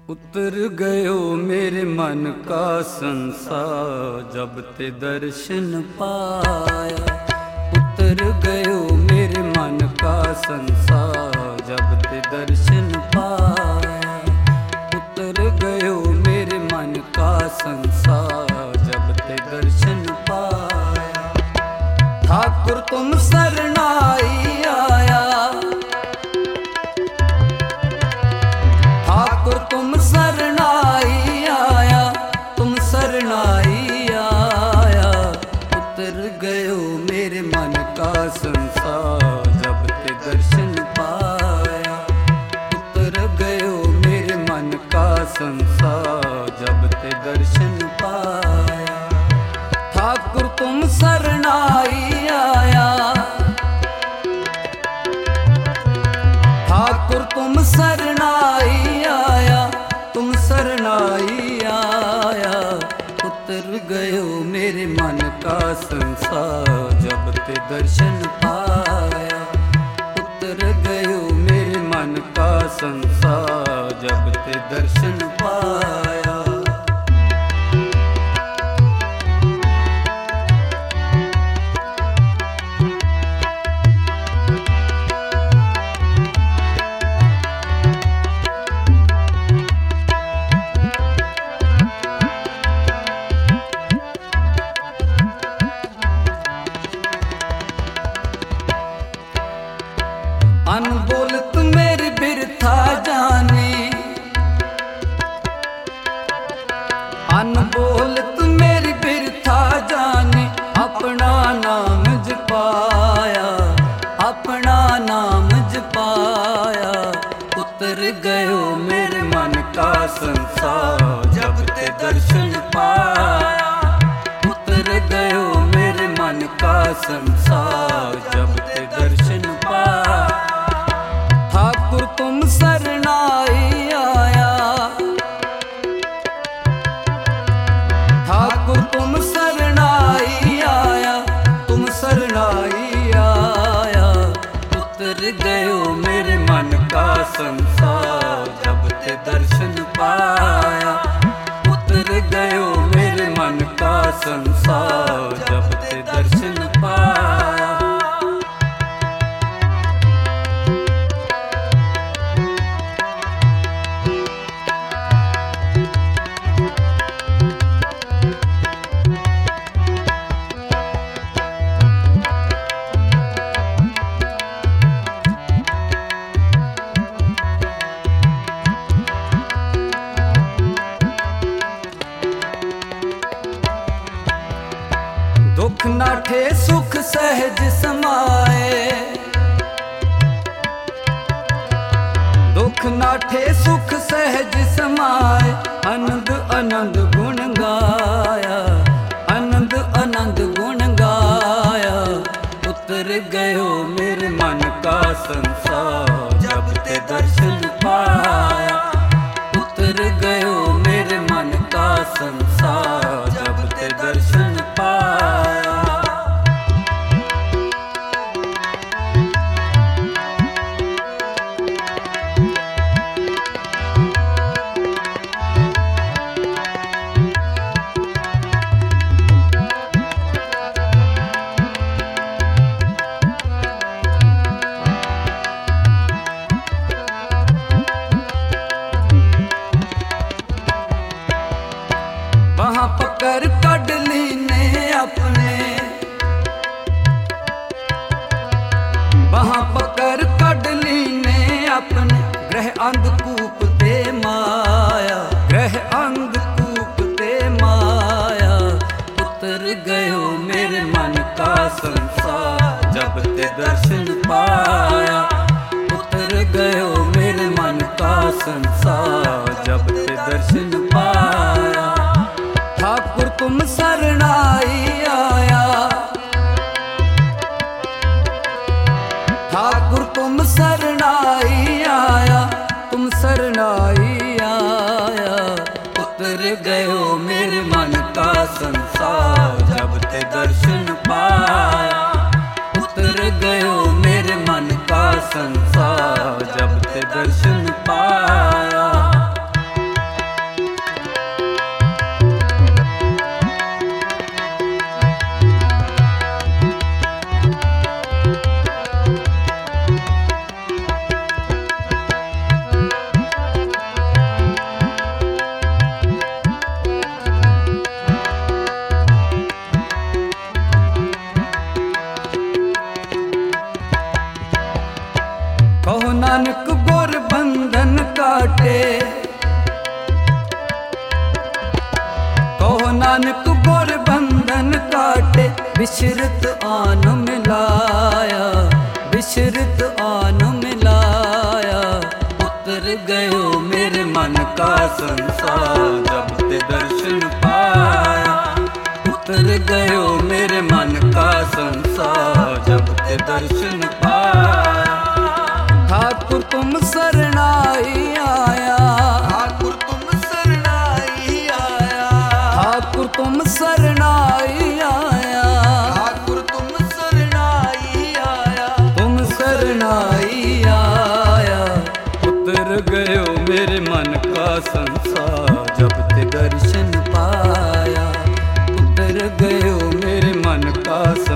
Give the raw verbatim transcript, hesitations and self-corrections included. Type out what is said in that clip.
उतर गयो मेरे मन का संसार जब ते दर्शन पाया। उतर गयो मेरे मन का संसार जब ते दर्शन पाया। उतर गयो मेरे मन का संसार जब ते दर्शन पाया। ठाकुर तुम शरणाई आया। ठाकुर तुम शरणाई आया। तुम शरणाई आया। उतर गयो मेरे मन का संसार जब ते दर्शन पाया। उतर गयो मेरे मन का संसार जब ते दर्शन पाया। ठाकुर तुम शरणाई आया। ठाकुर तुम शरणाई आया। तुम शरणाई आया। उतर गयो मेरे मन का संसार जब ते दर्शन पाया। उतर गयो मेरे मन का संसार जब ते दर्शन पाया। अनबोलत मेरी बिरथा जाने। अनबोलत मेरी बिरथा जाने। अपना नाम जपाया। अपना नाम जपाया। उतर गयो मेरे मन का संसार जब ते दर्शन पाया। उतर गयो मेरे मन का संसार जब ते दर्शन पाया। ठाकुर तुम शरणाई आया। ठाकुर तुम शरणाई आया। तुम शरणाई आया। उतर गयो मेरे मन का संसार जब ते दर्शन पाया। उतर गयो मेरे मन का संसार जब ते दर्शन पाया। दुख नाठे सुख सहज समाए। दुख नाठे सुख सहज समाए। आनंद आनंद गुण गाया। आनंद आनंद गुण गाया। उतर गयो मेरे मन का संसार जब ते दर्शन पाया। उतर गयो मेरे मन का संसार जब ते दर्शन पाया। वहाँ पकड़ कड लीने अपने। वहाँ पकड़ कड लीने अपने। ग्रह अंधकूप ते माया। ग्रह अंधकूप ते माया। उतर गयो मेरे मन का संसार जब ते दर्शन पाया। उतर गयो मेरे मन का संसार जब ते दर्शन पाया। ठाकुर तुम शरणाई आया। ठाकुर तुम शरणाई आया। तुम शरणाई आया। उतर गयो मेरे मन का संसार जब ते दर्शन पाया। उतर गयो मेरे मन का संसार जब ते दर्शन पाया। काटे। कहो नानक गोर बंधन काटे, विश्रित आन मिलाया, विश्रित आन मिलाया। उतर गयो मेरे मन का संसार, जब ते दर्शन पाया। उतर गयो मेरे मन का संसार, जब ते दर्शन पाया। ठाकुर तुम शरणाई आया, ठाकुर तुम शरणाई आया, ठाकुर तुम शरणाई आया, ठाकुर तुम शरणाई आया, तुम शरणाई आया। उतर गयो मेरे मन का संसार, जब ते दर्शन पाया। उतर गयो मेरे मन का